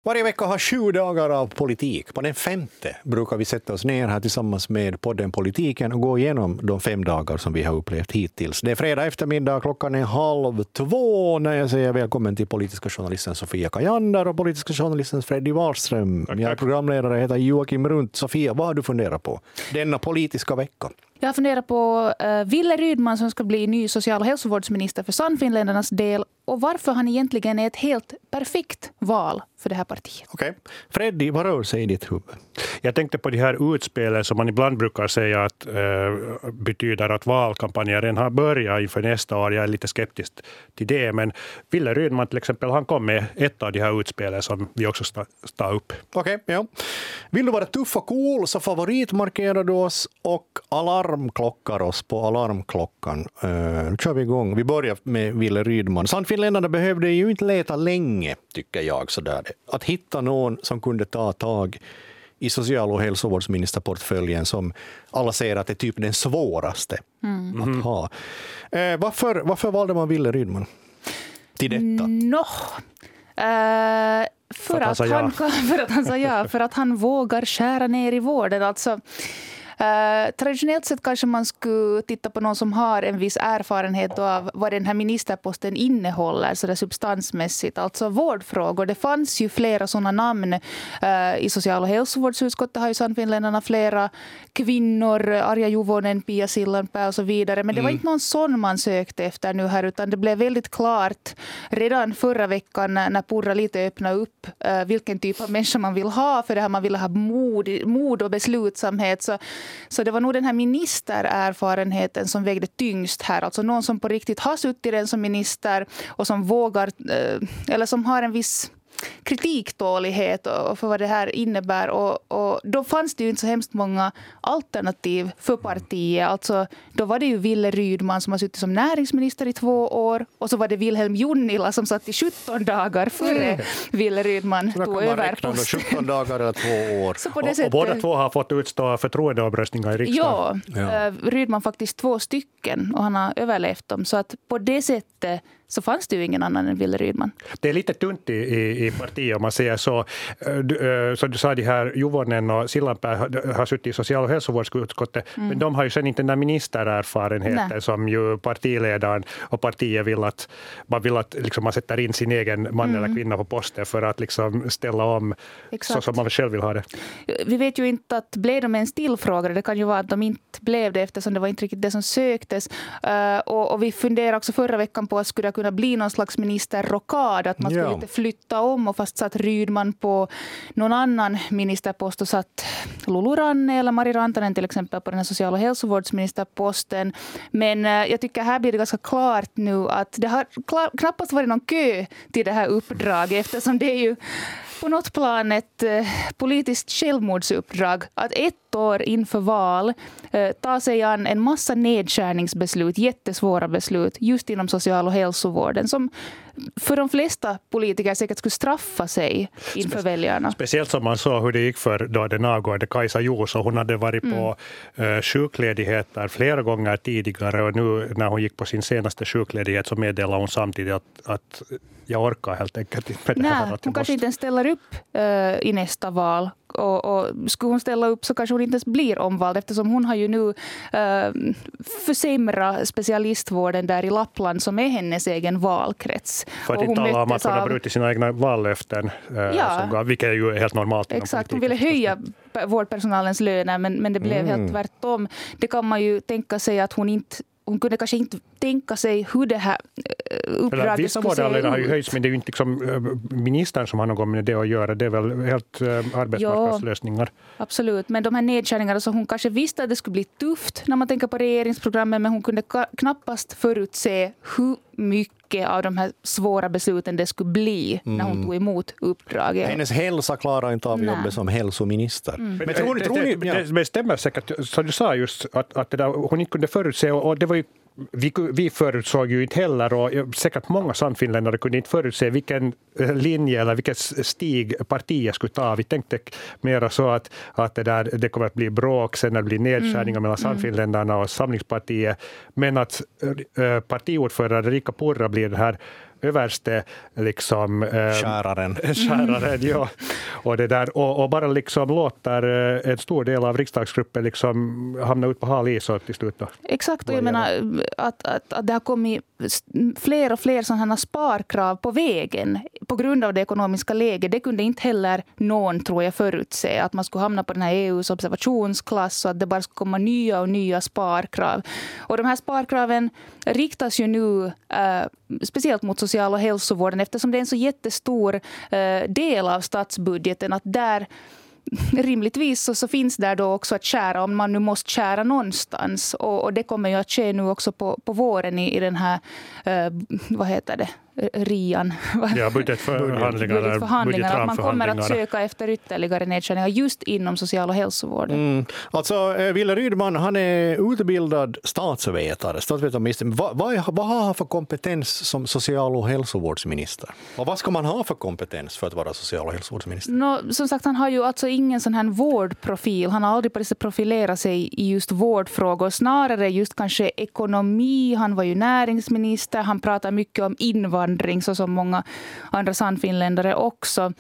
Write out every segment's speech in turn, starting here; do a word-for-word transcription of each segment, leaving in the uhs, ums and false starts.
Varje vecka har sju dagar av politik. På den femte brukar vi sätta oss ner här tillsammans med podden Politiken och gå igenom de fem dagar som vi har upplevt hittills. Det är fredag eftermiddag, klockan är halv två när jag säger välkommen till politiska journalisten Sofia Kajander och politiska journalisten Freddy Wahlström. Tack, Jag är tack. programledare, heter Joakim Runt. Sofia, vad har du funderat på denna politiska vecka? Jag funderar på uh, Ville Rydman som ska bli ny social- och hälsovårdsminister för Sannfinländarnas del och varför han egentligen är ett helt perfekt val för det här partiet. Okej. Okay. Freddy, vad rör sig i ditt huvud? Jag tänkte på de här utspelen som man ibland brukar säga att eh, betyder att valkampanjen redan har börjat inför nästa år. Jag är lite skeptisk till det, men Ville Rydman till exempel, han kom med ett av de här utspelen som vi också ska ta upp. Okej, okay, ja. Vill du vara tuff och cool så favoritmarkerar du oss och alarmklockar oss på alarmklockan. Uh, nu kör vi igång. Vi börjar med Ville Rydman. Sannfinländarna behövde ju inte leta länge, tycker jag, sådär. Att hitta någon som kunde ta tag i social- och hälsovårdsministerportföljen som alla säger att det är typ den svåraste mm. att ha. Uh, varför, varför valde man Ville Rydman till detta? Nå... Uh... För, för, att att han, ja. för att han sa ja, för att han vågar skära ner i vården. Alltså, eh, traditionellt sett kanske man skulle titta på någon som har en viss erfarenhet av vad den här ministerposten innehåller så det substansmässigt. Alltså vårdfrågor. Det fanns ju flera sådana namn eh, i social- och hälsovårdsutskottet har ju Sannfinländarna flera kvinnor, Arja Juvonen, Pia Sillanpää och så vidare. Men det var mm. inte någon sån man sökte efter nu här utan det blev väldigt klart redan förra veckan när Purra lite öppnade upp uh, vilken typ av människa man vill ha för det här man vill ha mod, mod och beslutsamhet. Så, så det var nog den här ministererfarenheten som vägde tyngst här. Alltså någon som på riktigt har suttit den som minister och som vågar uh, eller som har en viss kritiktålighet och för vad det här innebär. Och, och då fanns det ju inte så hemskt många alternativ för partiet. Alltså, då var det ju Ville Rydman som har suttit som näringsminister i två år och så var det Wilhelm Junnila som satt i sjutton dagar före mm. Ville Rydman tog över posten. sjutton dagar eller två år. Så på det och, sättet, och båda två har fått utstå förtroendeomröstningar i riksdagen. Ja, ja. Rydman faktiskt två stycken och han har överlevt dem. Så att på det sättet så fanns det ju ingen annan än Ville Rydman. Det är lite tunt i, i, i partiet om man säger så. Du, så du sa de här Juvonen och Sillanpää har, har suttit i social- och hälsovårdsutskottet mm. men de har ju sen inte den där ministererfarenheten Nej. som ju partiledaren och partiet vill att man vill att liksom, man sätter in sin egen man mm. eller kvinna på posten för att liksom, ställa om Exakt. så som man själv vill ha det. Vi vet ju inte att blev de en stillfrågare. Det kan ju vara att de inte blev det eftersom det var inte riktigt det som söktes. Uh, och, och vi funderar också förra veckan på att skulle kunna bli någon slags ministerrockad. Att man skulle ja. inte flytta om och fast satt Rydman på någon annan ministerpost och satt Lulu Ranne eller Mari Rantanen till exempel på den här social- och hälsovårdsministerposten. Men uh, jag tycker här blir det ganska klart nu att det har klar, knappast varit någon kö till det här uppdraget eftersom det är ju på något plan ett eh, politiskt självmordsuppdrag att ett år inför val eh, ta sig an en massa nedskärningsbeslut, jättesvåra beslut just inom social- och hälsovården som för de flesta politiker säkert skulle straffa sig inför Spe- väljarna. Speciellt som man såg hur det gick för då den avgående Kaisa Juuso. Hon hade varit mm. på uh, sjukledigheter flera gånger tidigare och nu när hon gick på sin senaste sjukledighet så meddelade hon samtidigt att, att jag orkar helt enkelt inte med det här. Nej, hon kanske inte ställer upp uh, i nästa val. Och, och skulle hon ställa upp så kanske hon inte ens blir omvald eftersom hon har ju nu uh, försämrat specialistvården där i Lappland som är hennes egen valkrets. För att inte tala om att hon har brutit sina egna vallöften, uh, ja. som gav, vilket är ju helt normalt. Exakt, hon ville höja vårdpersonalens löner men, men det blev mm. helt tvärtom. Det kan man ju tänka sig att hon inte Hon kunde kanske inte tänka sig hur det här uppdraget vissa skulle se ut. Vissa har ju höjts, men det är ju inte liksom ministern som har något med det att göra. Det är väl helt uh, arbetsmarknadslösningar. Jo, absolut, men de här nedskärningarna så hon kanske visste att det skulle bli tufft när man tänker på regeringsprogrammet men hon kunde knappast förutse hur mycket av de här svåra besluten det skulle bli mm. när hon tog emot uppdraget. Hennes hälsa klarar inte av jobbet som hälsominister. Mm. Men, men tror ni, tror ni, det, det, det stämmer säkert, som du sa just, att, att det där, hon inte kunde förutse och det var ju Vi, vi förutsåg ju inte heller och säkert många sannfinländare kunde inte förutse vilken linje eller vilket stig partiet skulle ta. Vi tänkte mera så att, att det, där, det kommer att bli bråk, sen det blir nedskärningar mm. mellan sannfinländarna och Samlingspartiet. Men att äh, partiordförande Riikka Purra blir den här överste liksom eh, skäraren. skäraren ja. och det där och, och bara liksom låter eh, en stor del av riksdagsgruppen liksom hamna ut på hal is till slut då. Exakt, och jag menar att, att, att det har kommit fler och fler sådana sparkrav på vägen på grund av det ekonomiska läget. Det kunde inte heller någon, tror jag, förutse att man skulle hamna på den här E U:s observationsklass och att det bara skulle komma nya och nya sparkrav. Och de här sparkraven riktas ju nu eh, speciellt mot social- och hälsovården eftersom det är en så jättestor eh, del av statsbudgeten att där rimligtvis så, så finns där då också att skära om man nu måste skära någonstans. Och, och det kommer ju att ske nu också på, på våren i, i den här, eh, vad heter det, rian. Ja, budgetförhandlingar. budgetförhandlingar att man kommer att söka efter ytterligare nedskärningar just inom social- och hälsovården. Mm. Alltså, Wille Rydman, han är utbildad statsvetare, statsvetarminister. Vad, vad, vad har han för kompetens som social- och hälsovårdsminister? Och vad ska man ha för kompetens för att vara social- och hälsovårdsminister? No, som sagt, han har ju alltså ingen sån här vårdprofil. Han har aldrig på det sättet profilerat sig i just vårdfrågor. Snarare just kanske ekonomi. Han var ju näringsminister. Han pratar mycket om invandring så som många andra sannfinländare också.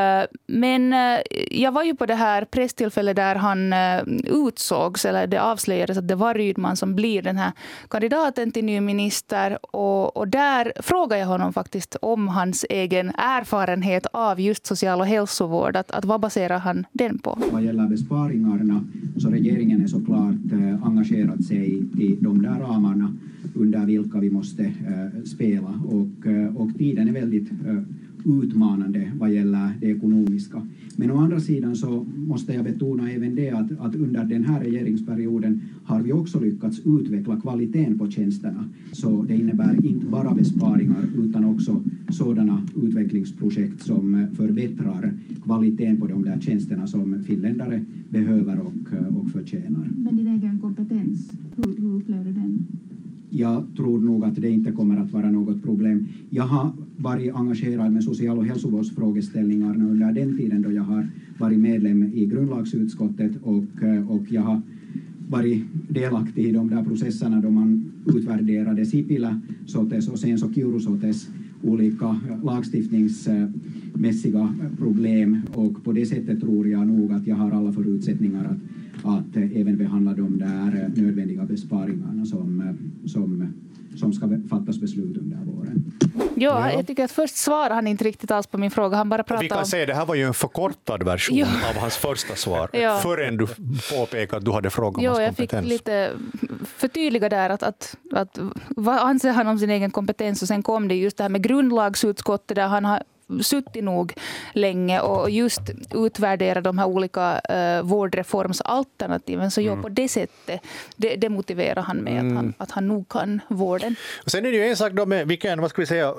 Men jag var ju på det här presstillfället där han utsågs, eller det avslöjades att det var Rydman som blir den här kandidaten till ny minister. Och, och där frågade jag honom faktiskt om hans egen erfarenhet av just social- och hälsovård. Att, att vad baserar han den på? Vad gäller besparingarna så regeringen är såklart eh, engagerat sig i de där ramarna under vilka vi måste eh, spela och, eh, och tiden är väldigt eh, utmanande vad gäller det ekonomiska. Men å andra sidan så måste jag betona även det att, att under den här regeringsperioden har vi också lyckats utveckla kvaliteten på tjänsterna. Så det innebär inte bara besparingar utan också sådana utvecklingsprojekt som förbättrar kvaliteten på de där tjänsterna som finländare behöver och, och förtjänar. Men din egen kompetens, hur, hur upplever du den? Jag tror nog att det inte kommer att vara något problem. Jag har varit engagerad med social- och hälsovårdsfrågeställningar under den tiden då jag har varit medlem i grundlagsutskottet och, och jag har varit delaktig i de där processerna då man utvärderade Sipilä-sotes och sen så Kiuru-sotes olika lagstiftningsmässiga problem och på det sättet tror jag nog att jag har alla förutsättningar att att även behandla de där nödvändiga besparingarna som, som, som ska fattas beslut under våren. Ja, jag tycker att först svarade han inte riktigt alls på min fråga. Han bara pratade Vi kan om... säga det här var ju en förkortad version ja. av hans första svar. Ja. Förrän du påpekade att du hade frågat om ja, hans jag kompetens. Fick lite förtydliga där att, att, att vad anser han om sin egen kompetens och sen kom det just det här med grundlagsutskottet där han har suttit nog länge och just utvärdera de här olika uh, vårdreformsalternativen. Så mm. ja, på det sättet, det, det motiverar han med mm. att, han, att han nog kan vården. Och sen är det ju en sak då med vilken, vad ska vi säga,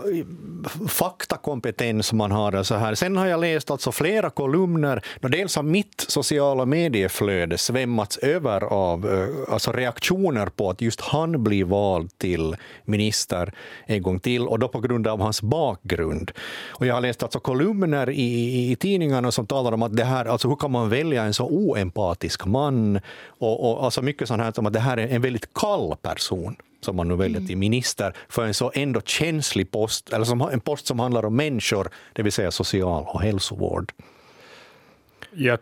faktakompetens man har. Så här. Sen har jag läst alltså flera kolumner. Dels har mitt sociala medieflöde svämmats över av uh, alltså reaktioner på att just han blir vald till minister en gång till och då på grund av hans bakgrund. Och jag har läst alltså kolumner i, i, i tidningarna som talar om att det här, alltså hur kan man välja en så oempatisk man och, och alltså mycket sånt här som att det här är en väldigt kall person som man nu väljer till minister för en så ändå känslig post, eller som, en post som handlar om människor, det vill säga social- och hälsovård. Jag,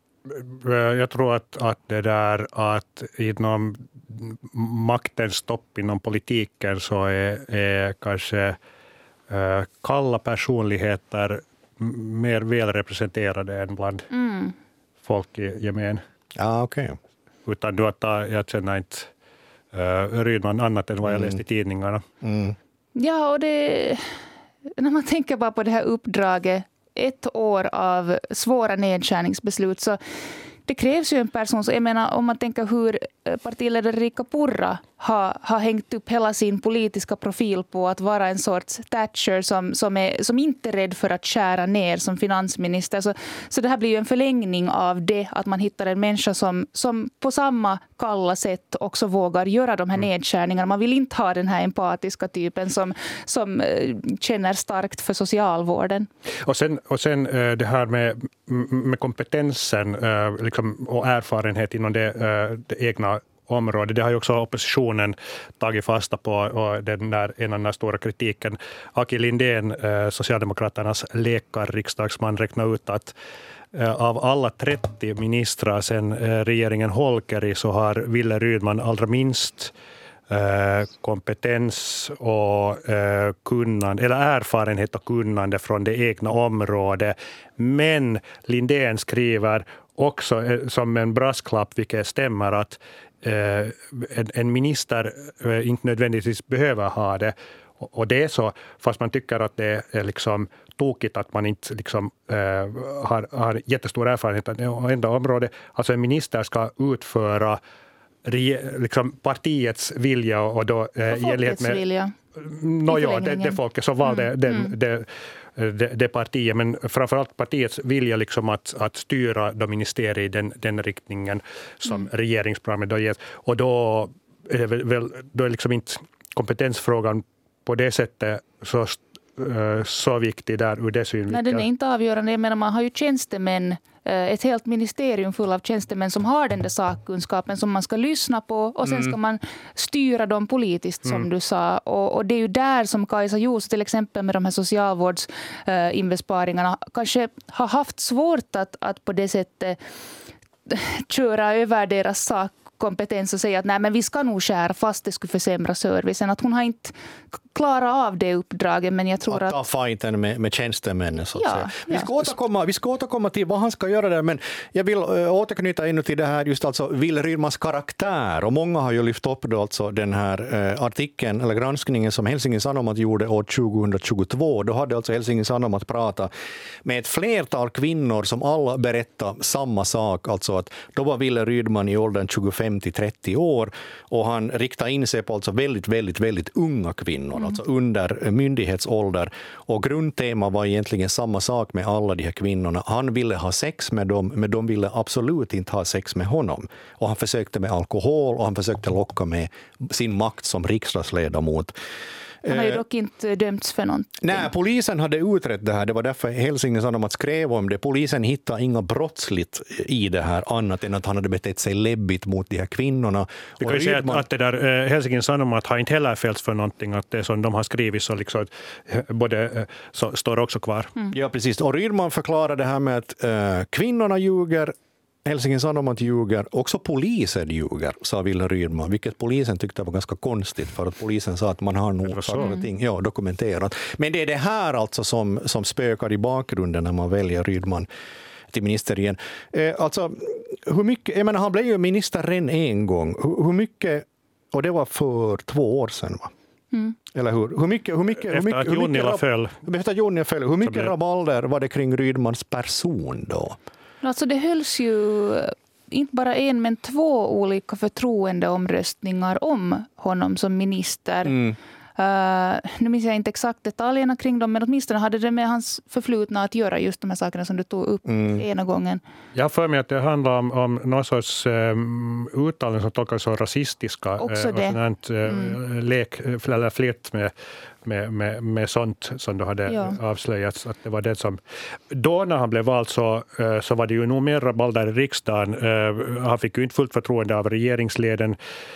jag tror att, att det där att inom maktens topp inom politiken så är, är kanske Uh, kalla personligheter mer välrepresenterade än bland mm. folk i gemen. Ja, okej. Okay. Utan du att jag känner inte uh, Rydman annat än vad jag mm. läst i tidningarna. Mm. Ja, och det, när man tänker bara på det här uppdraget, ett år av svåra nedskärningsbeslut, så det krävs ju en person, så jag menar om man tänker hur partiledare Riikka Purra har, har hängt upp hela sin politiska profil på att vara en sorts Thatcher som, som, är, som inte är rädd för att skära ner som finansminister. Så, så det här blir ju en förlängning av det, att man hittar en människa som, som på samma kalla sätt också vågar göra de här nedskärningarna. Man vill inte ha den här empatiska typen som, som känner starkt för socialvården. Och sen, och sen det här med, med kompetensen liksom, och erfarenhet inom det, det egna område. Det har ju också oppositionen tagit fasta på, och den där, en av den stora kritiken. Aki Lindén, Socialdemokraternas läkarriksdagsman, räknar ut att av alla trettio ministrar sedan regeringen Holkeri så har Wille Rydman allra minst kompetens och kunnande, eller erfarenhet och kunnande från det egna området. Men Lindén skriver också som en brasklapp, vilket stämmer, att en minister inte nödvändigtvis behöver ha det. Och det är så, fast man tycker att det är liksom tokigt att man inte liksom, äh, har, har jättestor erfarenhet av enda område. Alltså en minister ska utföra liksom partiets vilja och då äh, och folkets med, vilja. No, ja, det, det folket som valde mm, den, mm. Det, det, det partiet, men framförallt partiets vilja liksom att, att styra de ministerier i den, den riktningen som mm. regeringsprogrammet då ger. Och då är det väl, då är liksom inte kompetensfrågan på det sättet så, så viktig där ur det synvinkeln. Nej, den är inte avgörande. Jag menar, man har ju tjänstemän, ett helt ministerium full av tjänstemän som har den där sakkunskapen som man ska lyssna på, och sen ska mm. man styra dem politiskt som mm. du sa. Och, och det är ju där som Kaisa Juuso till exempel med de här socialvårdsinbesparingarna kanske har haft svårt att, att på det sättet köra över deras sak kompetens och säga att nej, men vi ska nog skära fast det skulle försämra servicen. Att hon har inte klarat av det uppdraget, men jag tror att... Att ta fighten med, med tjänstemännen så att ja, säga. Vi, ja. ska återkomma, vi ska återkomma till vad han ska göra där, men jag vill äh, återknyta ännu till det här just alltså Wille Rydmans karaktär, och många har ju lyft upp då alltså den här äh, artikeln eller granskningen som Helsingin Sanomat gjorde år tjugohundratjugotvå. Då hade alltså Helsingin Sanomat prata med ett flertal kvinnor som alla berättade samma sak, alltså att då var Wille Rydman i åldern tjugofem till trettio år, och han riktade in sig på alltså väldigt, väldigt, väldigt unga kvinnor, mm. alltså under myndighetsålder, och grundtema var egentligen samma sak med alla de här kvinnorna. Han ville ha sex med dem, men de ville absolut inte ha sex med honom, och han försökte med alkohol och han försökte locka med sin makt som riksdagsledamot. Han har ju dock inte dömts för någonting. Nej, polisen hade utrett det här. Det var därför Helsingin Sanomat skrev om det. Polisen hittade inga brottsligt i det här, annat än att han hade betett sig läbbigt mot de här kvinnorna. Vi kan ju säga att, att det där eh, Helsingin Sanomat har inte heller fällts för någonting. Att det som de har skrivit så liksom, både, så står också kvar. Mm. Ja, precis. Och Rydman förklarade det här med att eh, kvinnorna ljuger, Helsingin Sanomat ljuger, också polisen ljuger, sa Wille Rydman, vilket polisen tyckte var ganska konstigt, för att polisen sa att man har nog saker och ting ja, dokumenterat. Men det är det här alltså som, som spökar i bakgrunden när man väljer Rydman till minister igen. Eh, alltså, hur mycket, jag menar, han blev ju minister redan en gång. Hur, hur mycket, och det var för två år sedan, va? Mm. Eller hur? Hur mycket, hur mycket, efter att Junnila föll. Efter att Junnila föll. Hur mycket rabalder var det kring Rydmans person då? Alltså det hölls ju inte bara en men två olika förtroendeomröstningar om honom som minister. Mm. Uh, nu minns jag inte exakt detaljerna kring dem, men åtminstone hade det med hans förflutna att göra, just de här sakerna som du tog upp mm. ena gången. Jag har för mig att det handlar om, om någon sorts um, uttalanden som tolkas som rasistiska. Också det. Uh, och sådant, uh, mm. lek, eller flirt med Med, med, med sånt som då hade ja. avslöjats att det var det som då när han blev vald så, så var det ju nog mer rabalder i riksdagen. Han fick ju inte fullt förtroende av regeringsleden,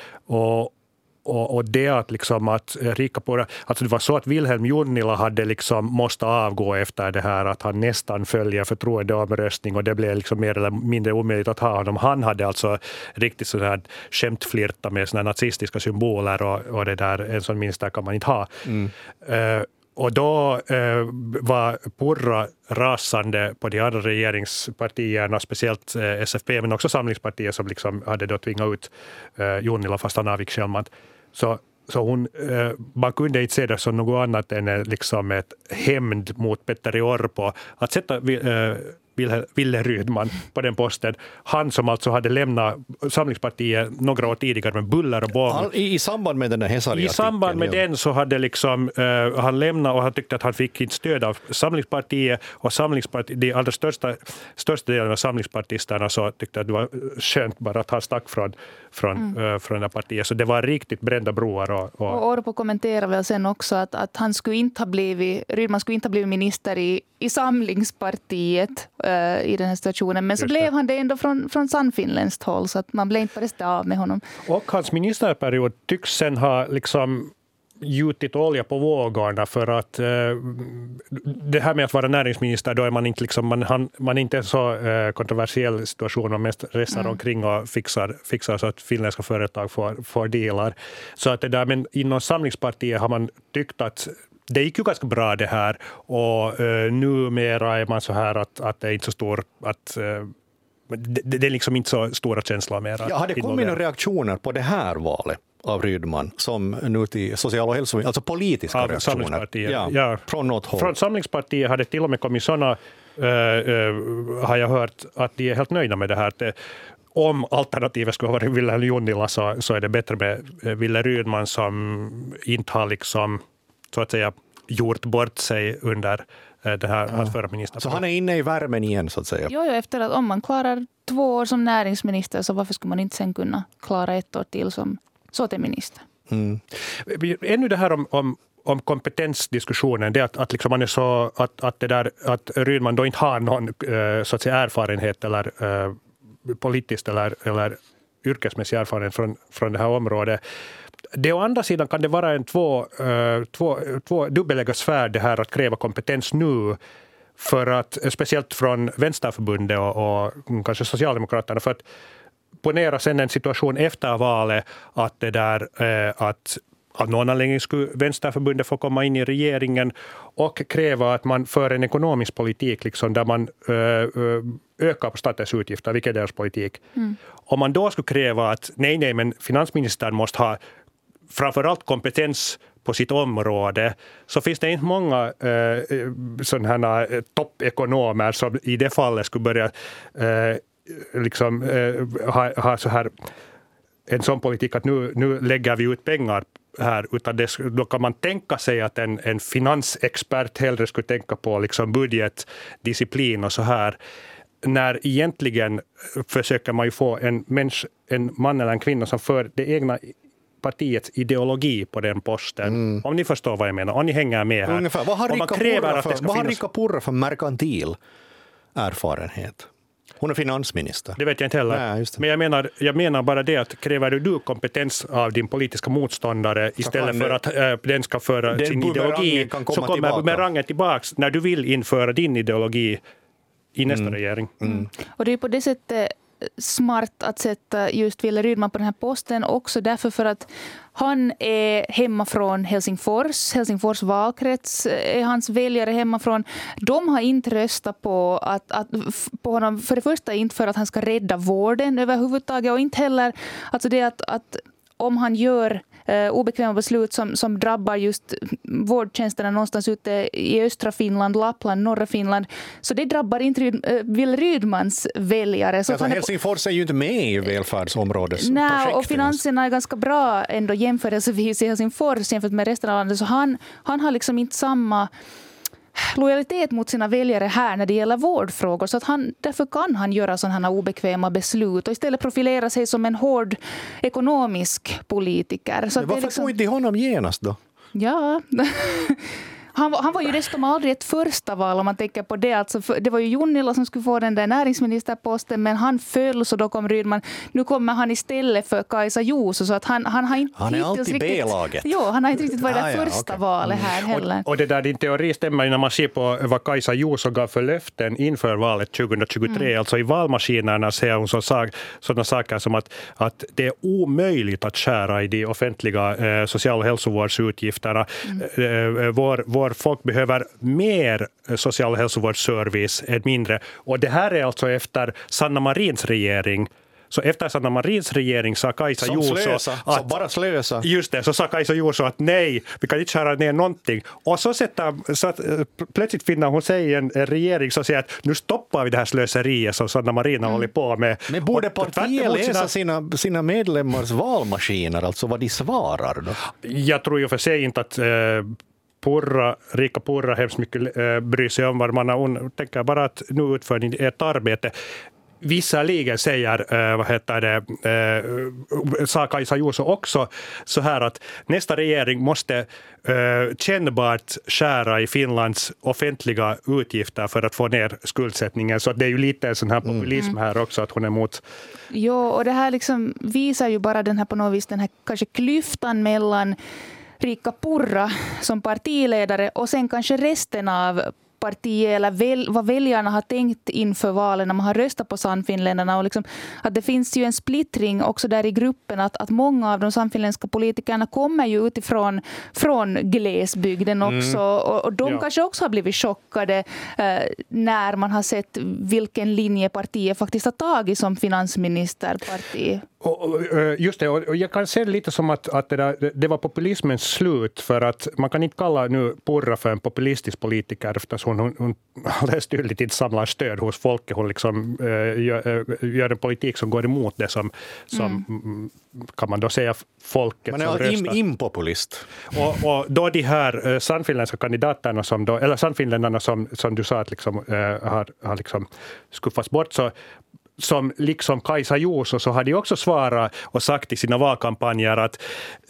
och Och, och det att liksom att rika på det, alltså det var så att Wilhelm Junnila hade liksom måste avgå efter det här, att han nästan följer förtroendeomröstning, och det blev liksom mer eller mindre omöjligt att ha honom. Han hade alltså riktigt sån här skämtflirta med såna nazistiska symboler, och, och det där, en sån minister kan man inte ha. Mm. Uh, Och då eh, var Purra rasande på de andra regeringspartierna, speciellt eh, S F P, men också Samlingspartiet som liksom hade då tvingat ut eh, Junnila fast han avgick självmant. Så, så hon, eh, man kunde inte se det som något annat än eh, liksom ett hämnd mot Petteri Orpo. Att sätta eh, Wille Rydman på den posten. Han som alltså hade lämnat Samlingspartiet några år tidigare med buller och bång. I, I samband med den här Hesari-artikeln. I samband med ja. den så hade liksom, uh, han lämnat, och han tyckte att han fick inte stöd av Samlingspartiet, och Samlingspartiet, de allra största, största delen av samlingspartisterna så tyckte att det var skönt bara att han stack från, från, mm. uh, från det partiet. Så det var riktigt brända broar. Och, och... och Orpo kommenterar väl sen också att, att han skulle inte ha blivit, Rydman skulle inte ha blivit minister i i Samlingspartiet uh, i den här situationen. Men så Just blev det. han det ändå från, från Sannfinländskt håll, så att man blev inte bara av med honom. Och hans ministerperiod tycks sen ha liksom gjutit olja på vågorna, för att eh, det här med att vara näringsminister, då är man inte liksom, man, han, man är inte en så eh, kontroversiell situation, man mest resar mm. omkring och fixar, fixar så att finländska företag får, får delar. Så att det där, men inom Samlingspartiet har man tyckt att det gick ju ganska bra det här, och eh, numera är man så här att, att det är inte så stor att eh, det, det är liksom inte så stora känslor mera. Ja, har det kommit några reaktioner på det här valet av Rydman som nu till social- och hälso, alltså politiska av reaktioner? Samlingspartiet. Ja, Ja. Från något håll. Från Samlingspartiet hade till och med kommit sådana, uh, uh, har jag hört, att de är helt nöjda med det här. Att det, om alternativet skulle vara Ville Junnila, så, så är det bättre med Wille Rydman, som inte har liksom, så att säga, gjort bort sig under uh, det här, ja. hans förra minister. Så han är inne i värmen igen, så att säga? Jo, jo, efter att om man klarar två år som näringsminister, så varför skulle man inte sen kunna klara ett år till som soteminister? Mm. Ännu det här om, om, om kompetensdiskussionen, det att, att, liksom man är så, att, att, det där, att Rydman då inte har någon uh, så att säga, erfarenhet eller uh, politiskt eller, eller yrkesmässig erfarenhet från, från det här området. Det å andra sidan kan det vara en två, uh, två, två dubbellägga svärd det här att kräva kompetens nu, för att speciellt från Vänsterförbundet och, och kanske Socialdemokraterna, för att ponera sen en situation efter valet att det där eh, att av någon anledning skulle Vänsterförbundet få komma in i regeringen och kräva att man för en ekonomisk politik liksom, där man eh, ökar på statens utgifter, vilket är deras politik. Mm. Om man då skulle kräva att nej, nej, men finansministern måste ha framförallt kompetens på sitt område, så finns det inte många eh, sådana här toppekonomer som i det fallet skulle börja eh, liksom eh, ha, ha så här en sån politik att nu, nu lägger vi ut pengar här, utan det, då kan man tänka sig att en, en finansexpert hellre skulle tänka på liksom budgetdisciplin och så här, när egentligen försöker man ju få en, människa, en man eller en kvinna som för det egna partiets ideologi på den posten. Mm. Om ni förstår vad jag menar, om ni hänger med här. Ungefär. Vad har Rikka Purra för, vad har Rikka Purra för merkantil erfarenhet? Hon är finansminister. Det vet jag inte heller. Nej, men jag menar, jag menar bara det att kräver du kompetens av din politiska motståndare istället för att äh, den ska föra den sin ideologi, så kommer bumerangen tillbaka när du vill införa din ideologi i nästa mm. regering. Mm. Och det är på det sättet smart att sätta just Wille Rydman på den här posten också, därför för att han är hemma från Helsingfors. Helsingfors valkrets är hans väljare hemifrån. De har inte röstat på, att, att, på honom, för det första inte för att han ska rädda vården överhuvudtaget, och inte heller alltså det att, att om han gör eh, obekväma beslut som, som drabbar just vårdtjänsterna någonstans ute i östra Finland, Lappland, norra Finland, så det drabbar inte Ryd, äh, Wille Rydmans väljare. Så alltså, Helsingfors är ju inte med i välfärdsområdet. Nej, och finanserna är ganska bra ändå jämförelsevis i Helsingfors jämfört med resten av landet, så han, han har liksom inte samma lojalitet mot sina väljare här när det gäller vårdfrågor, så att han, därför kan han göra sådana här obekväma beslut och istället profilera sig som en hård ekonomisk politiker. Så men varför liksom... får inte honom genast då? Ja, han, han var ju dessutom aldrig ett första val om man tänker på det. Alltså, det var ju Junnila som skulle få den där näringsministerposten, men han föll, så då kom Rydman. Nu kommer han istället för Kaisa Juuso, så att han, han har inte han är alltid riktigt, B-laget. Jo, han har inte riktigt varit ah, det ja, första okay. valet här heller. Och, och det där din teori stämmer när man ser på vad Kaisa Juuso gav för löften inför valet tjugohundratjugotre. Mm. Alltså i valmaskinerna säger hon så sak, sådana saker som att, att det är omöjligt att skära i de offentliga eh, social- och hälsovårdsutgifterna. Mm. Eh, vår, vår folk behöver mer social- och hälsovårdsservice än mindre. Och det här är alltså efter Sanna Marins regering. Så efter Sanna Marins regering sa Kaisa Juuso att, så bara slösa. Just det, så sa Kaisa Juuso att nej, vi kan inte skära ner någonting. Och så, sätter, så att, plötsligt finner hon sig i en, en regering som säger att nu stoppar vi det här slöseriet som Sanna Marin mm. håller på med. Men borde partiet läsa sina, sina medlemmars valmaskiner, alltså vad de svarar då? Jag tror ju för sig inte att eh, Purra, Rikka Purra hemskt mycket äh, bryr sig om vad man har. Hon tänker bara att nu utför ni ett arbete. visserligen säger äh, vad heter det, äh, sa Kaisa Juuso också så här att nästa regering måste äh, kännbart skära i Finlands offentliga utgifter för att få ner skuldsättningen. Så det är ju lite en sån här populism mm. här också, att hon är emot. Jo, och det här liksom visar ju bara den här på något vis den här kanske klyftan mellan Riikka Purra som partiledare och sen kanske resten av partiet eller väl, vad väljarna har tänkt inför valen när man har röstat på Sannfinländarna, och liksom, att det finns ju en splittring också där i gruppen, att, att många av de sannfinländska politikerna kommer ju utifrån från glesbygden också mm. och, och de ja. kanske också har blivit chockade eh, när man har sett vilken linje partiet faktiskt har tagit som finansministerparti. Och, och, just det, och jag kan se det lite som att, att det, där, det var populismens slut, för att man kan inte kalla nu Purra för en populistisk politiker eftersom hon, hon, hon är tydligt inte samlar stöd hos folket. Hon liksom, äh, gör, äh, gör en politik som går emot det som, som mm. kan man då säga folket man är som röstar. im, impopulist. Och, och då de här äh, sannfinländska kandidaterna som då, eller sannfinländarna som, som du sa att liksom, äh, har, har liksom skuffats bort, så som liksom Kaisa Juuso så hade också svarat och sagt i sina valkampanjer att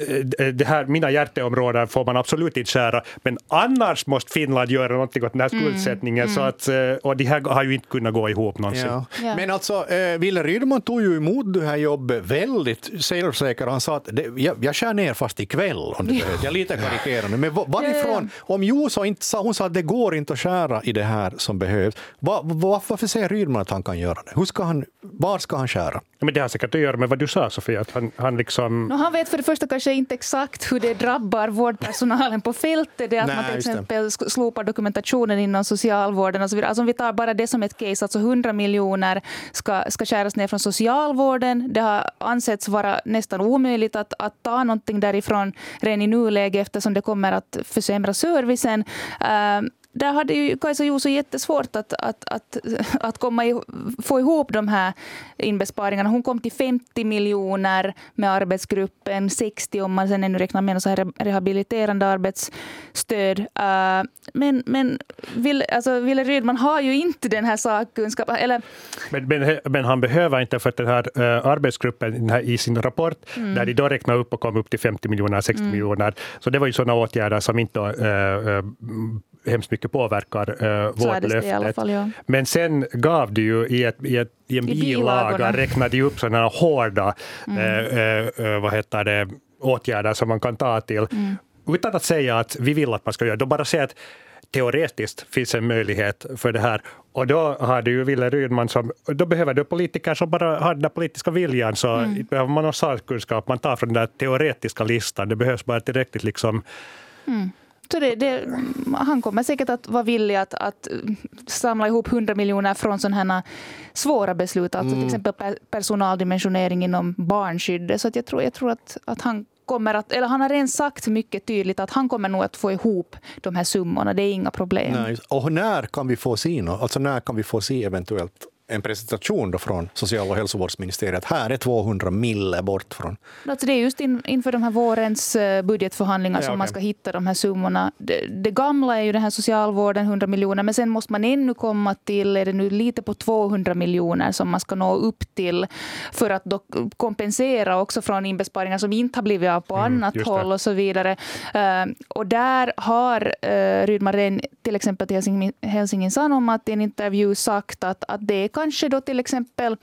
det här, mina hjärteområden får man absolut inte skära, men annars måste Finland göra någonting åt den här skuldsättningen mm, mm. så att, och det här har ju inte kunnat gå ihop någonsin. Ja. Ja. Men alltså, eh, Wille Rydman tog ju emot det här jobbet väldigt självsäker. Han sa att det, jag, jag skär ner fast ikväll om det behövs. Jag är lite karikerande. Men varifrån, om Juuso inte sa, hon sa att det går inte att skära i det här som behövs. Var, var, varför säger Rydman att han kan göra det? Hur ska han Var ska han skära? Men det har säkert att göra med vad du sa, Sofia. Att han, han, liksom... no, han vet för det första kanske inte exakt hur det drabbar vårdpersonalen på fältet. Det är att Nej, man till exempel slopar dokumentationen inom socialvården. Och så vidare. Alltså om vi tar bara det som ett case, alltså hundra miljoner ska, ska skäras ner från socialvården. Det har ansetts vara nästan omöjligt att, att ta någonting därifrån redan i nuläge eftersom det kommer att försämra servicen. Uh, Där hade ju Kaisa Juuso jättesvårt att, att, att, att komma i, få ihop de här inbesparingarna. Hon kom till femtio miljoner med arbetsgruppen, sextio om man sen ännu räknar med så här rehabiliterande arbetsstöd. Uh, men men Wille, alltså, Wille Rydman har ju inte den här sakkunskapen. Eller... Men, men, men han behöver inte, för att den här uh, arbetsgruppen den här, i sin rapport, mm. där de då räknar upp och kom upp till femtio miljoner, sextio mm. miljoner. Så det var ju sådana åtgärder som inte uh, uh, hemskt mycket påverkar uh, vårdlöftet. Fall, ja. Men sen gav du ju i, ett, i, ett, i en I bilaga räknade ju upp sådana hårda mm. uh, uh, vad heter det, åtgärder som man kan ta till. Mm. Utan att säga att vi vill att man ska göra. De bara säger att teoretiskt finns en möjlighet för det här. Och då har du ju Wille Rydman som, då behöver du politiker som bara har den där politiska viljan, så mm. behöver man ha sakkunskap. Man tar från den där teoretiska listan. Det behövs bara tillräckligt liksom... Mm. Så det, det, han kommer säkert att vara villig att, att samla ihop hundra miljoner från sådana här svåra beslut. Alltså mm. till exempel personaldimensionering inom barnskyddet. Så att jag tror, jag tror att, att han kommer att, eller han har redan sagt mycket tydligt att han kommer nog att få ihop de här summorna. Det är inga problem. Nej. Och när kan vi få se något? Alltså när kan vi få se eventuellt en presentation då från social- och hälsovårdsministeriet. Här är tvåhundra mille bort från. Alltså det är just in, inför de här vårens budgetförhandlingar ja, som okay. man ska hitta de här summorna. Det, det gamla är ju den här socialvården, hundra miljoner. Men sen måste man ännu komma till, är det nu lite på tvåhundra miljoner som man ska nå upp till för att då kompensera också från inbesparingar som inte har blivit av på mm, annat håll och så vidare. Uh, och där har uh, Rydman Ren till exempel till Helsingin, Helsingin Sanomat i en intervju sagt att, att det är kanske då till exempel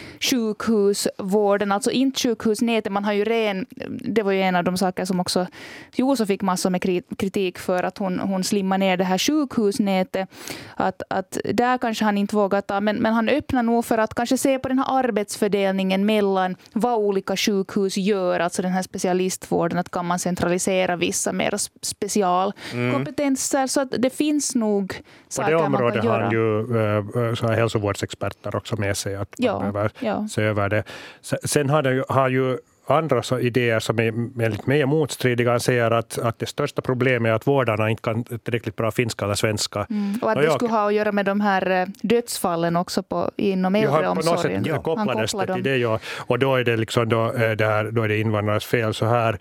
sjukhusvården, alltså inte sjukhusnätet. Man har ju ren, det var ju en av de saker som också Juuso fick massor med kritik för, att hon, hon slimmar ner det här sjukhusnätet. Att, att där kanske han inte vågar ta, men, men han öppnar nog för att kanske se på den här arbetsfördelningen mellan vad olika sjukhus gör, alltså den här specialistvården, att kan man centralisera vissa mer specialkompetenser, mm. så att det finns nog saker man kan göra. På det området har han ju äh, hälsovårdsexperter också med sig att man ja, behöver ja. se över det. Sen har, det, har ju andra så idéer som är enligt mig är motstridiga. Han säger att, att det största problemet är att vårdarna inte kan tillräckligt bra finska eller svenska. Mm. Och att och det jag, skulle ha att göra med de här dödsfallen också på, inom äldreomsorgen. Ja, på något sätt kopplar det till det, ja. Och då är det liksom då, det här, då är det invandrarnas fel så här.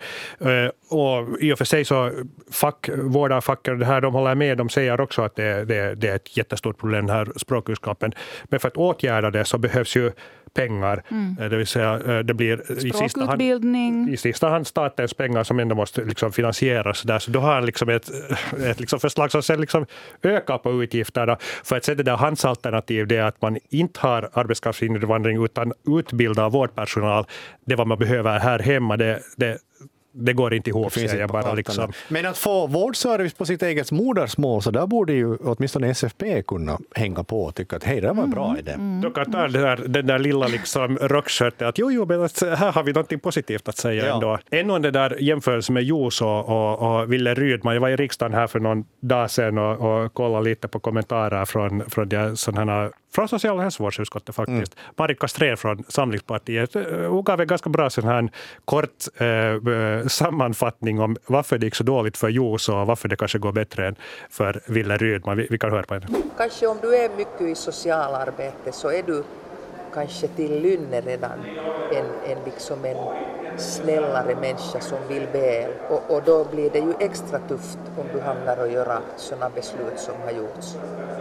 Och i och för sig så fack, vårdarfacken, det här, de håller med, de säger också att det, det, det är ett jättestort problem, den här språkkunskapen. Men för att åtgärda det så behövs ju pengar. Mm. Det vill säga, det blir i sista, hand, i sista hand statens pengar som ändå måste liksom finansieras. Där. Så då har han liksom ett, ett liksom förslag som sen liksom ökar på utgifterna. För att säga det hans alternativ det är att man inte har arbetskraftsinvandring utan utbildar vårdpersonal. Det vad man behöver här hemma, det, det det går inte ihop. Det jag bara liksom. Men att få vårdservice på sitt eget modersmål, så där borde ju åtminstone S F P kunna hänga på och tycka att hej, det var en bra idé. Mm. Då kan ta den där, den där lilla liksom rockskörtet att jo, jo, men att här har vi något positivt att säga ja. ändå. Ännu en där jämförelse med Juuso och, och Wille Rydman. Jag var i riksdagen här för någon dag sedan och, och kollade lite på kommentarer från, från, de, sådana, från social- och hälsovårdsutskottet faktiskt. Mm. Marika Strén från Samlingspartiet. Hon gav en ganska bra sån här kort eh, sammanfattning om varför det gick så dåligt för Juuso och varför det kanske går bättre än för Wille Rydman. Vi, vi kan höra på henne. Kanske om du är mycket i socialarbete så är du kanske till lynne redan en, en, liksom en snällare människa som vill väl. Och, och då blir det ju extra tufft om du hamnar och göra sådana beslut som har gjorts.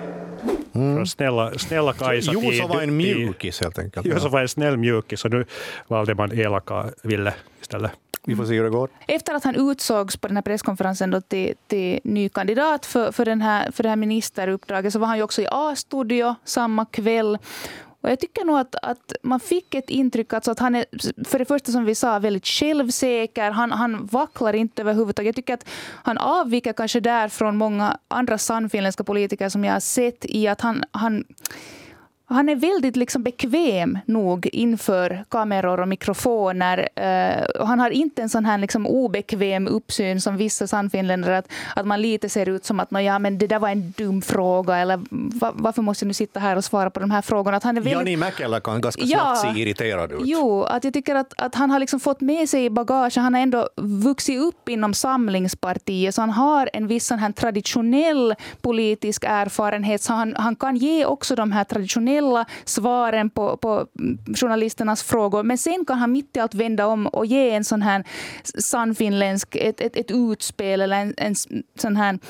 Mm. Från snälla, snälla Kajsa till... Juuso var en mjukis helt enkelt. Juuso var en snäll mjukis och nu valde man elaka Ville istället. Vi får se hur det går. Efter att han utsågs på den här presskonferensen då till, till ny kandidat för, för, den här, för det här ministeruppdraget så var han ju också i A-studio samma kväll. Och jag tycker nog att, att man fick ett intryck alltså att han är, för det första som vi sa, väldigt självsäker. Han, han vacklar inte överhuvudtaget. Jag tycker att han avviker kanske där från många andra sannfinländska politiker som jag har sett i att han... han Han är väldigt liksom bekväm nog inför kameror och mikrofoner. Uh, och han har inte en sån här liksom obekväm uppsyn som vissa sannfinländare att, att man lite ser ut som att ja, men det där var en dum fråga eller va, varför måste jag nu sitta här och svara på de här frågorna. Att han är väldigt... Jani Mäkelä kan ganska ja, snabbt se irriterad ut. Jo, att jag tycker att, att han har liksom fått med sig i bagage. Han har ändå vuxit upp inom Samlingspartiet så han har en viss sån här traditionell politisk erfarenhet så han, han kan ge också de här traditionella svaren på, på journalisternas frågor. Men sen kan han mitt i allt vända om och ge en sån här sannfinländsk, ett, ett, ett utspel eller en, en sån här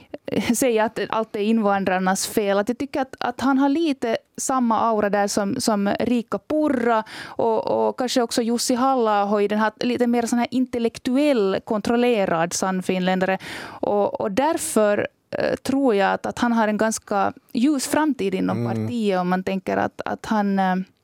säga att allt är invandrarnas fel. Att jag tycker att, att han har lite samma aura där som, som Riikka Purra och, och kanske också Jussi Halla-aho, den här lite mer sån här intellektuell kontrollerad sannfinländare. Och, och därför tror jag att, att han har en ganska ljus framtid inom mm. partiet om man tänker att, att han,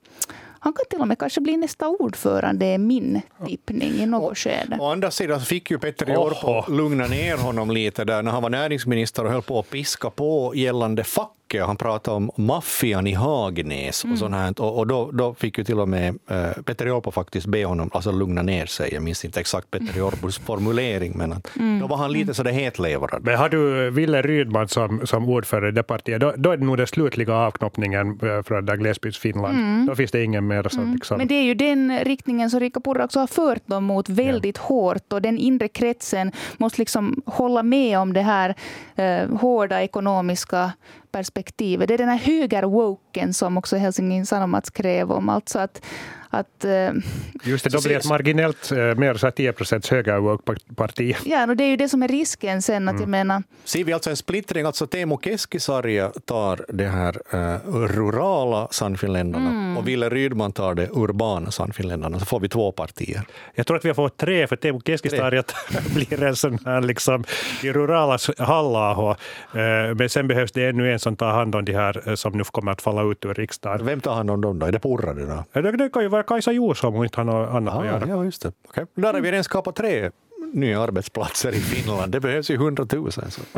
han kan till och med kanske bli nästa ordförande, är min tippning i något och, skede. Å andra sidan fick ju Petteri Orpo lugna ner honom lite där när han var näringsminister och höll på att piska på gällande fack. Han pratade om maffian i Hagnäs och mm. sånt här. Och, och då, då fick ju till och med äh, Petteri Orpo faktiskt be honom alltså lugna ner sig. Jag minns inte exakt Petteri Orpos formulering, men att, mm. då var han lite så det hetlevrad. Men har du Wille Rydman som, som ordförande i det partiet, då, då är det nog den slutliga avknoppningen från där glesbygdsfinland. Mm. Då finns det ingen mer så mm. liksom. Men det är ju den riktningen som Riikka Purra också har fört dem mot väldigt ja. hårt, och den inre kretsen måste liksom hålla med om det här eh, hårda ekonomiska perspektivet. Det är den här högerwoken som också Helsingin Sanomat skrev om. Alltså att, att, just det, då blir ett marginellt mer så tio procent högerwoke-parti. Ja, och det är ju det som är risken sen. Att mm. jag menar... Ser vi alltså en splittring, alltså Teemu Keskisarja tar det här uh, rurala sannfinländarna mm. och Wille Rydman tar det urbana sannfinländarna, så får vi två partier. Jag tror att vi har fått tre, för Teemu Keskisarja blir en sån här liksom i rurala Halla-aho, uh, men sen behövs det ännu en som tar hand om de här uh, som nu kommer att falla ut ur riksdagen. Vem tar hand om dem då? Är det Purra det då? Det, det kan ju vara Kajsa Juuso om inte har något annat ah, att göra. Ja, just det. Okay. Där har vi redan skapat tre nya arbetsplatser i Finland. Det behövs ju hundratusen. Så.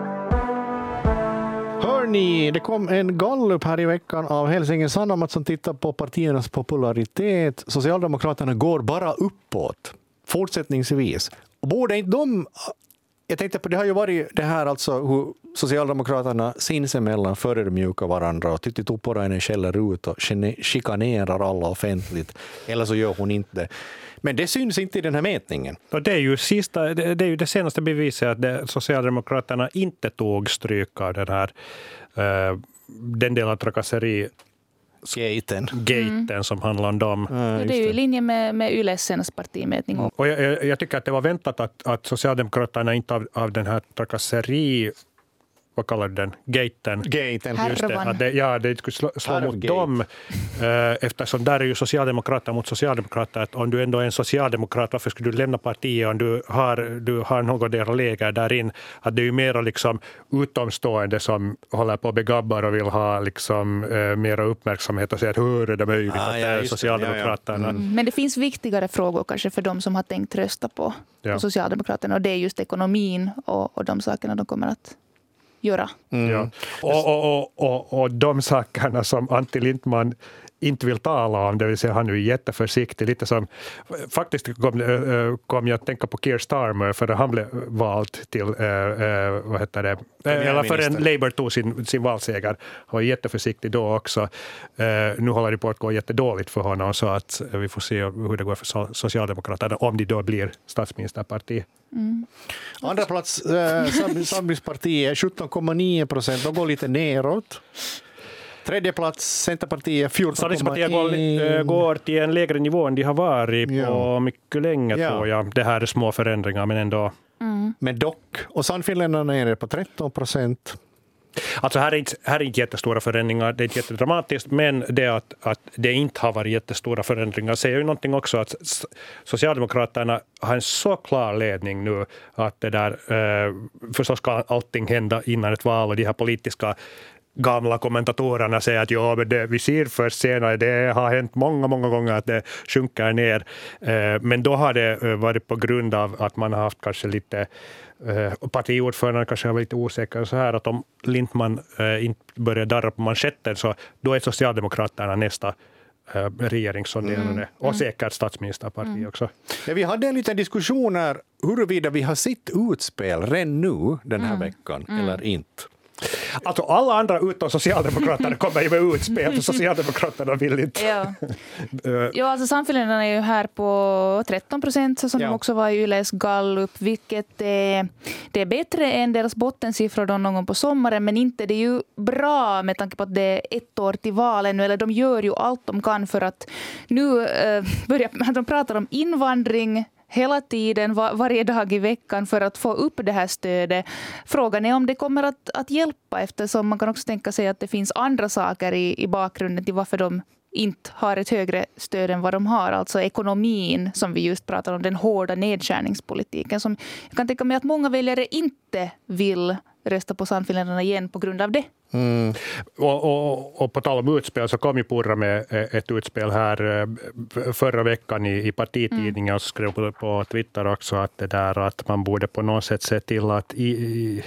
Hörni, det kom en gallup här i veckan av Helsingin Sanomat som tittar på partiernas popularitet. Socialdemokraterna går bara uppåt, fortsättningsvis. Och borde inte de jag tänkte på, det har ju varit det här alltså hur Socialdemokraterna sinsemellan förödmjukar varandra och Tytti Tuppurainen skäller ut och chikanerar alla offentligt. Eller så gör hon inte det. Men det syns inte i den här mätningen. Och det är ju sista, det är ju det senaste beviset att det, Socialdemokraterna inte tog stryk av den här uh, den del av trakasseri Gaten. Gaten mm. som handlar om dem. Ja, det är ju i linje med, med Y L E:s senaste partimätning. Mm. Och jag, jag, jag tycker att det var väntat att, att Socialdemokraterna inte av, av den här trakasseri, vad kallar du den? Gaten. Gaten. Just det, att det, ja, det skulle slå, slå mot dem. Eh, eftersom där är ju socialdemokrater mot socialdemokrater. Att om du ändå är en socialdemokrat, varför skulle du lämna partiet om du har, du har något deras läger där in? Att det är ju mer liksom utomstående som håller på att begabbar och vill ha liksom, eh, mera uppmärksamhet och säga att hur är det möjligt ah, att ja, det är socialdemokraterna. Ja, ja. Mm. Men det finns viktigare frågor kanske för de som har tänkt rösta på, ja. på Socialdemokraterna. Och det är just ekonomin och, och de sakerna de kommer att göra. Mm. Ja. Och, och, och, och, och de sakerna som Antti Lindman inte vill tala om, det vill säga han är ju jätteförsiktig, lite som faktiskt kom, äh, kom jag att tänka på Keir Starmer för han blev vald till äh, äh, vad heter det, äh, eller för en Labour tog sin, sin valseger. Han var jätteförsiktig då också. Äh, nu håller det på att gå jättedåligt för honom så att vi får se hur det går för Socialdemokraterna om de då blir statsministerparti. Mm. Andra plats äh, Samlingspartiet sjutton komma nio procent, de går lite neråt. Tredje plats Centerpartiet fjorton komma ett. Går, går till en lägre nivå än de har varit på ja. mycket länge ja. tror jag. Det här är små förändringar men ändå. Mm. Men dock. Och Sannfinländarna är på tretton procent. Alltså här är, inte, här är inte jättestora förändringar, det är inte jättedramatiskt, men det att, att det inte har varit jättestora förändringar säger ju någonting också att Socialdemokraterna har en så klar ledning nu att det där, eh, förstås ska allting hända innan ett val och de här politiska gamla kommentatorerna säger att ja, men det, vi ser först senare, det har hänt många, många gånger att det sjunker ner. Eh, men då har det eh, varit på grund av att man har haft kanske lite eh, partiordförande kanske har varit lite osäker så här att om Lindman eh, inte börjar darra på manschetten så då är Socialdemokraterna nästa eh, regeringssonderande mm. och säkert statsministerparti mm. också. Ja, vi hade en liten diskussion här huruvida vi har sitt utspel redan nu den här mm. veckan mm. eller inte. Alltså alla andra utom Socialdemokraterna kommer ju med utspel för Socialdemokraterna vill inte. Ja, ja alltså Sannfinländarna är ju här på tretton procent som ja. de också var i Y L E:s gallup, vilket är, det är bättre än deras bottensiffror då någon gång på sommaren, men inte det är ju bra med tanke på att det är ett år till valen nu, eller de gör ju allt de kan för att nu äh, börjar de pratar om invandring hela tiden, var, varje dag i veckan för att få upp det här stödet. Frågan är om det kommer att, att hjälpa eftersom man kan också tänka sig att det finns andra saker i, i bakgrunden till varför de inte har ett högre stöd än vad de har. Alltså ekonomin som vi just pratar om, den hårda nedskärningspolitiken som jag kan tänka mig att många väljare inte vill rösta på Sannfinländarna igen på grund av det. Mm. Och, och, och på tal om utspel så kom ju Purra med ett utspel här förra veckan i, i partitidningen mm. och skrev på, på Twitter också att det där att man borde på något sätt se till att i, i,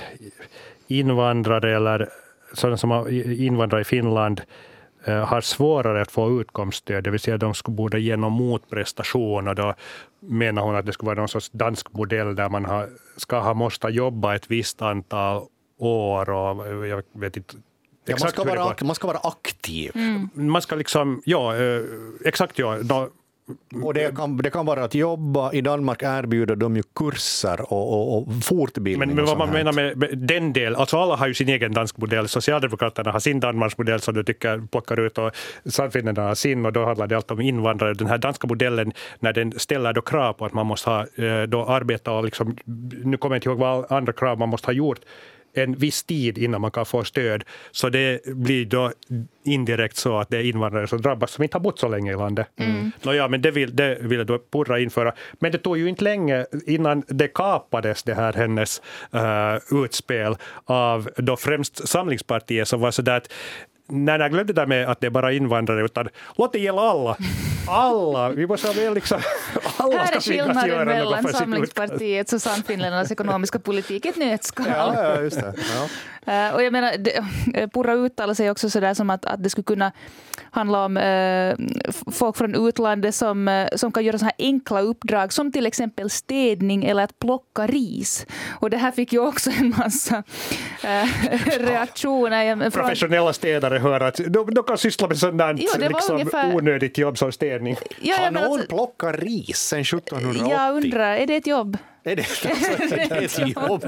invandrare eller sådana som har invandrare i Finland har svårare att få utkomststöd, det vill säga att de skulle borde ge någon motprestation och då menar hon att det skulle vara någon sorts dansk modell där man har, ska ha måste jobba ett visst antal år och jag vet inte ja, man, ska vara, man ska vara aktiv. Mm. Man ska liksom, ja, exakt ja. Då, och det kan, det kan vara att jobba. I Danmark erbjuder de ju kurser och, och, och fortbildning. Men, men vad man menar med, med den del, alltså alla har ju sin egen dansk modell. Socialdemokraterna har sin Danmarks modell som du tycker plockar ut och Sannfinländarna har sin och då handlar det allt om invandrare. Den här danska modellen, när den ställer då krav på att man måste ha då arbeta och liksom, nu kommer jag inte ihåg vad andra krav man måste ha gjort en viss tid innan man kan få stöd. Så det blir då indirekt så att det är invandrare som drabbas som inte har bott så länge i landet. Mm. Nåja, men det vill, det vill då Purra införa. Men det tog ju inte länge innan det kapades det här hennes uh, utspel av då främst Samlingspartiet som var så där att när jag glömde det med att det är bara invandrare utan låt det gälla alla. Alla. Vi måste ha med liksom alla här ska är tvingas skillnaden göra något mellan för sitt Samlingspartiets och Sannfinländarnas ekonomiska politik i ett nötskal. Ja, ja, just det. Ja. Uh, och jag menar, det, Purra uttalar sig också sådär som att, att det skulle kunna handla om uh, folk från utlandet som, uh, som kan göra så här enkla uppdrag som till exempel städning eller att plocka ris. Och det här fick ju också en massa uh, reaktioner. Från... Professionella städare hör att de, de kan syssla med sådant Jo, liksom ungefär... onödigt jobb som städning. Ja, Har någon alltså... plockat ris sedan sjuttonhundraåttio? Jag undrar, är det ett jobb? Är det, alltså, det är ett jobb?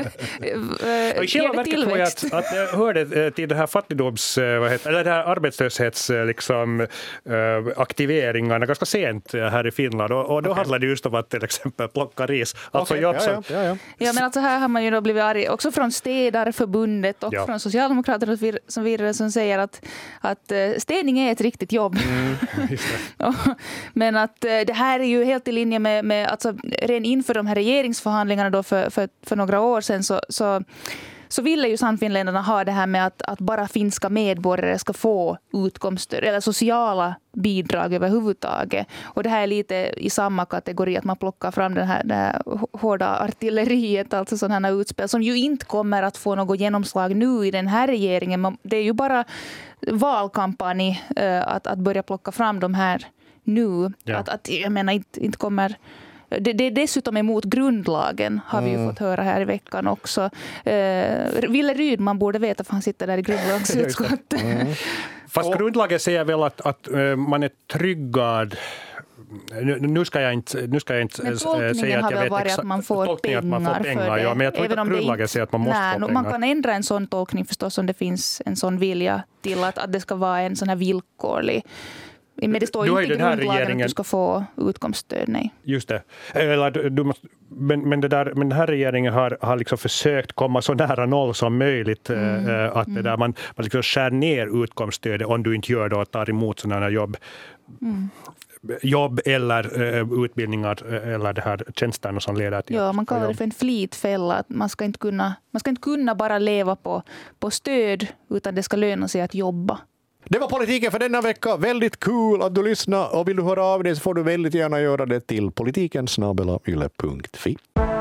Ja. Och i själva verket tror jag att, att jag hörde till det här fattigdoms, vad heter, eller det här arbetslöshets liksom, äh, aktiveringarna ganska sent här i Finland. Och, och då okay. handlar det just om att till exempel plocka ris. Alltså okay. jobb ja, som... ja, ja, ja. ja, men alltså här har man ju då blivit arg också från Städarförbundet och ja. från Socialdemokraterna som vidare som säger att, att städning är ett riktigt jobb. Mm, just det. Men att det här är ju helt i linje med, med alltså, redan inför de här regeringsförhandlingarna då för, för, för några år sedan så, så, så ville ju Sannfinländarna ha det här med att, att bara finska medborgare ska få utkomster eller sociala bidrag överhuvudtaget. Och det här är lite i samma kategori att man plockar fram den här, det här hårda artilleriet, alltså sådana här utspel som ju inte kommer att få något genomslag nu i den här regeringen. Det är ju bara valkampanj att, att börja plocka fram de här nu. Ja. Att, att, jag menar inte, inte kommer... Det, det är dessutom emot grundlagen, har vi ju mm. fått höra här i veckan också. Eh, Ville Rydman borde veta, för han sitter där i grundlagsutskottet. Mm. Fast grundlagen säger väl att, att uh, man är tryggad. Nu, nu ska jag inte, nu ska jag inte men säga att jag vet exakt. Att man får pengar, att man får pengar för det. Ja, men jag tror inte att grundlagen säger att man måste nej, få pengar. Man kan ändra en sån tolkning förstås om det finns en sån vilja till att, att det ska vara en sån här villkorlig. Men det står ju inte i grundlagen regeringen... att du ska få utkomststöd, nej. Just det. Eller, du måste, men, men, det där, men den här regeringen har, har liksom försökt komma så nära noll som möjligt. Mm. Äh, att mm. det där, man, man liksom skär ner utkomststödet om du inte gör det och tar emot sådana jobb. Mm. jobb eller uh, utbildningar eller det här tjänsterna som leder till. Ja, man kallar det för en flitfälla. Att man ska inte kunna, man ska inte kunna bara leva på, på stöd, utan det ska löna sig att jobba. Det var politiken för denna vecka. Väldigt kul att du lyssnar, och vill du höra av dig så får du väldigt gärna göra det till politiken snabel-a yle punkt fi.